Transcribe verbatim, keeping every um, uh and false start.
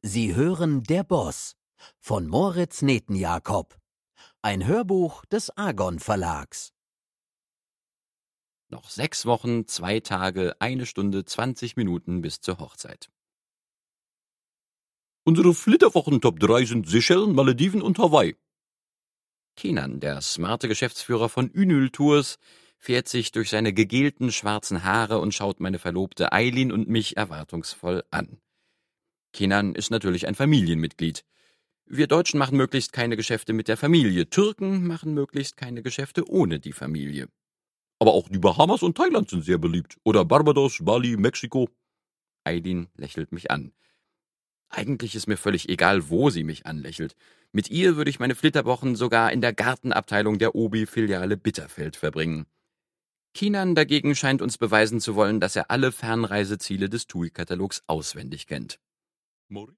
Sie hören Der Boss von Moritz Netenjakob. Ein Hörbuch des Argon Verlags. Noch sechs Wochen, zwei Tage, eine Stunde, zwanzig Minuten bis zur Hochzeit. Unsere Flitterwochen Top drei sind Seychellen, Malediven und Hawaii. Kenan, der smarte Geschäftsführer von Ünül Tours, fährt sich durch seine gegelten schwarzen Haare und schaut meine Verlobte Eileen und mich erwartungsvoll an. Kenan ist natürlich ein Familienmitglied. Wir Deutschen machen möglichst keine Geschäfte mit der Familie. Türken machen möglichst keine Geschäfte ohne die Familie. Aber auch die Bahamas und Thailand sind sehr beliebt. Oder Barbados, Bali, Mexiko. Eileen lächelt mich an. Eigentlich ist mir völlig egal, wo sie mich anlächelt. Mit ihr würde ich meine Flitterwochen sogar in der Gartenabteilung der Obi-Filiale Bitterfeld verbringen. Kenan dagegen scheint uns beweisen zu wollen, dass er alle Fernreiseziele des T U I-Katalogs auswendig kennt. Moritz?